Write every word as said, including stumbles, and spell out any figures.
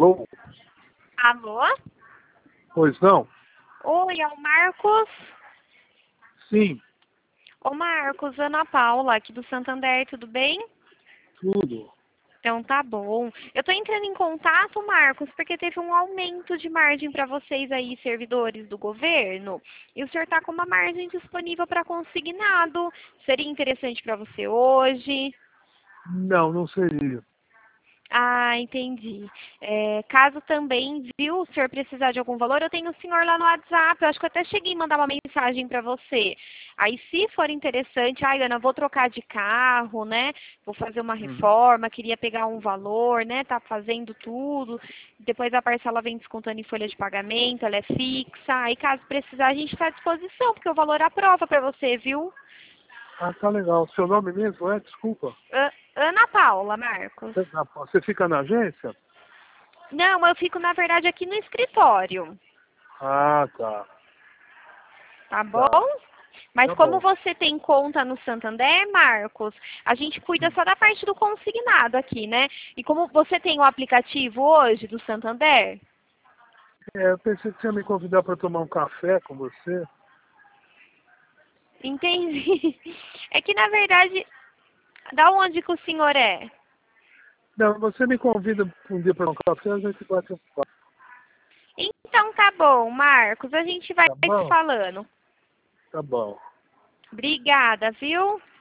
Alô? Alô? Pois não? Oi, é o Marcos? Sim, Ô Marcos, Ana Paula, aqui do Santander, tudo bem? tudo. Então tá bom. Eu tô entrando em contato, Marcos, porque teve um aumento de margem para vocês aí, servidores do governo, e o senhor tá com uma margem disponível para consignado. Seria interessante para você hoje? Não, não seria. Ah, entendi. É, caso também, viu, o senhor precisar de algum valor, eu tenho o senhor lá no WhatsApp. Eu acho que eu até cheguei a mandar uma mensagem para você. Aí, se for interessante, ai, Ana, vou trocar de carro, né? Vou fazer uma Uhum. reforma, queria pegar um valor, né? Tá fazendo tudo. Depois a parcela vem descontando em folha de pagamento, ela é fixa. Aí, caso precisar, a gente está à disposição, porque o valor aprova para você, viu? Ah, tá legal. Seu nome mesmo é? Desculpa. A- Ana Paula, Marcos. Você fica na agência? Não, eu fico, na verdade, aqui no escritório. Ah, tá. Tá bom? Tá. Mas Tá como bom. você tem conta no Santander, Marcos, a gente cuida Hum. só da parte do consignado aqui, né? E como você tem o aplicativo hoje do Santander? É, eu pensei que você ia me convidar para tomar um café com você. Entendi. É que, na verdade, da onde que o senhor é? Não, você me convida um dia para um café, a gente bate um papo. Então tá bom, Marcos, a gente vai Tá se bom? falando. Tá bom. Obrigada, viu?